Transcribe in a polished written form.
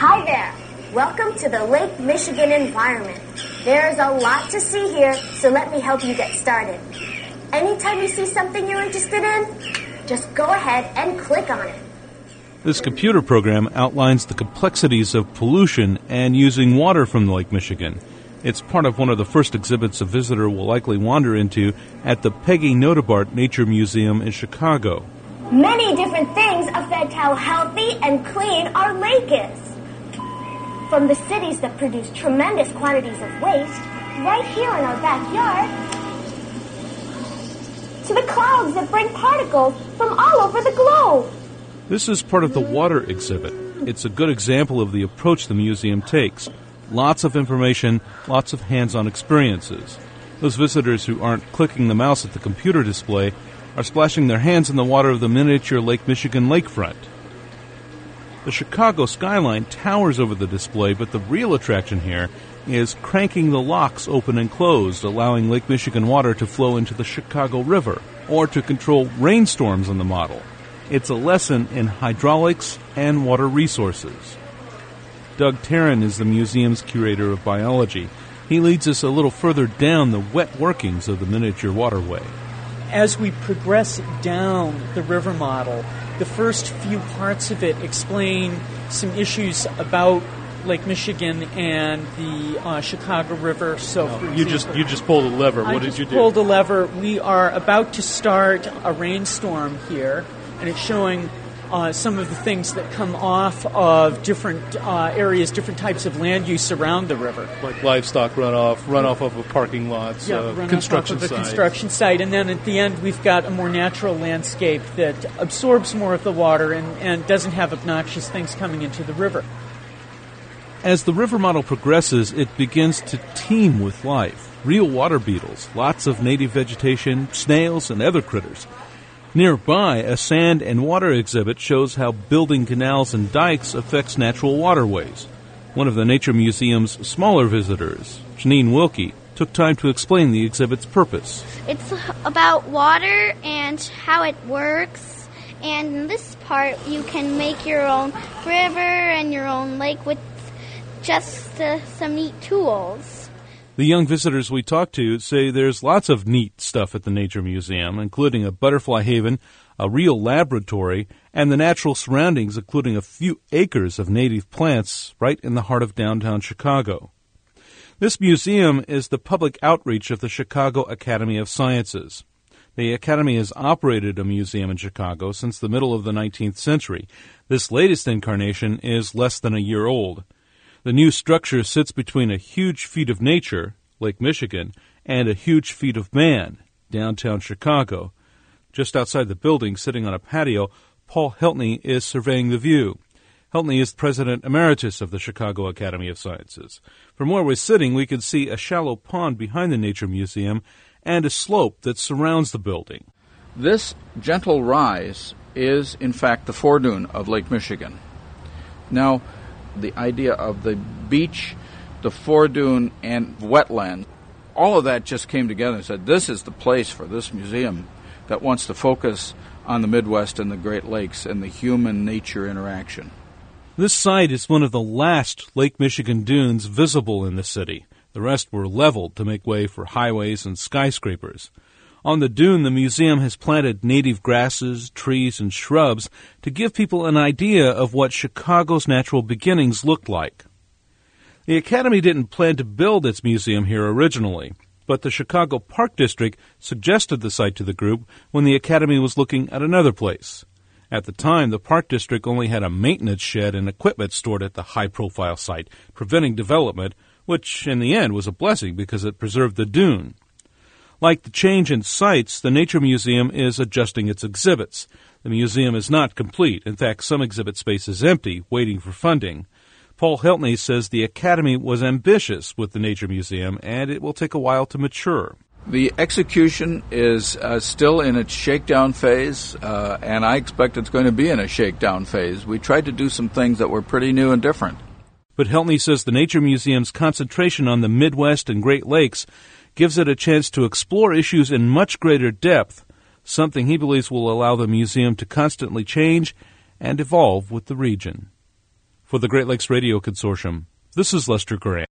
Hi there. Welcome to the Lake Michigan environment. There is a lot to see here, so let me help you get started. Anytime you see something you're interested in, just go ahead and click on it. This computer program outlines the complexities of pollution and using water from Lake Michigan. It's part of one of the first exhibits a visitor will likely wander into at the Peggy Notebaert Nature Museum in Chicago. Many different things affect how healthy and clean our lake is. From the cities that produce tremendous quantities of waste, right here in our backyard, to the clouds that bring particles from all over the globe. This is part of the water exhibit. It's a good example of the approach the museum takes. Lots of information, lots of hands-on experiences. Those visitors who aren't clicking the mouse at the computer display are splashing their hands in the water of the miniature Lake Michigan lakefront. The Chicago skyline towers over the display, but the real attraction here is cranking the locks open and closed, allowing Lake Michigan water to flow into the Chicago River, or to control rainstorms on the model. It's a lesson in hydraulics and water resources. Doug Tarrin is the museum's curator of biology. He leads us a little further down the wet workings of the miniature waterway. As we progress down the river model, the first few parts of it explain some issues about Lake Michigan and the Chicago River. So, you just pulled a lever. What did you do? Pulled a lever. We are about to start a rainstorm here, and it's showing some of the things that come off of different areas, different types of land use around the river. Like livestock runoff of a parking lot, construction site. Construction site. And then at the end, we've got a more natural landscape that absorbs more of the water and doesn't have obnoxious things coming into the river. As the river model progresses, it begins to teem with life. Real water beetles, lots of native vegetation, snails, and other critters. Nearby, a sand and water exhibit shows how building canals and dikes affects natural waterways. One of the Nature Museum's smaller visitors, Janine Wilkie, took time to explain the exhibit's purpose. It's about water and how it works, and in this part you can make your own river and your own lake with just some neat tools. The young visitors we talked to say there's lots of neat stuff at the Nature Museum, including a butterfly haven, a real laboratory, and the natural surroundings, including a few acres of native plants right in the heart of downtown Chicago. This museum is the public outreach of the Chicago Academy of Sciences. The Academy has operated a museum in Chicago since the middle of the 19th century. This latest incarnation is less than a year old. The new structure sits between a huge feat of nature, Lake Michigan, and a huge feat of man, downtown Chicago. Just outside the building, sitting on a patio, Paul Heltney is surveying the view. Heltney is President Emeritus of the Chicago Academy of Sciences. From where we're sitting, we can see a shallow pond behind the Nature Museum and a slope that surrounds the building. This gentle rise is, in fact, the foredune of Lake Michigan. Now, the idea of the beach, the foredune, and wetland, all of that just came together and said, this is the place for this museum that wants to focus on the Midwest and the Great Lakes and the human-nature interaction. This site is one of the last Lake Michigan dunes visible in the city. The rest were leveled to make way for highways and skyscrapers. On the dune, the museum has planted native grasses, trees, and shrubs to give people an idea of what Chicago's natural beginnings looked like. The Academy didn't plan to build its museum here originally, but the Chicago Park District suggested the site to the group when the Academy was looking at another place. At the time, the Park District only had a maintenance shed and equipment stored at the high-profile site, preventing development, which in the end was a blessing because it preserved the dune. Like the change in sites, the Nature Museum is adjusting its exhibits. The museum is not complete. In fact, some exhibit space is empty, waiting for funding. Paul Heltney says the Academy was ambitious with the Nature Museum, and it will take a while to mature. The execution is still in its shakedown phase, and I expect it's going to be in a shakedown phase. We tried to do some things that were pretty new and different. But Heltney says the Nature Museum's concentration on the Midwest and Great Lakes gives it a chance to explore issues in much greater depth, something he believes will allow the museum to constantly change and evolve with the region. For the Great Lakes Radio Consortium, this is Lester Gray.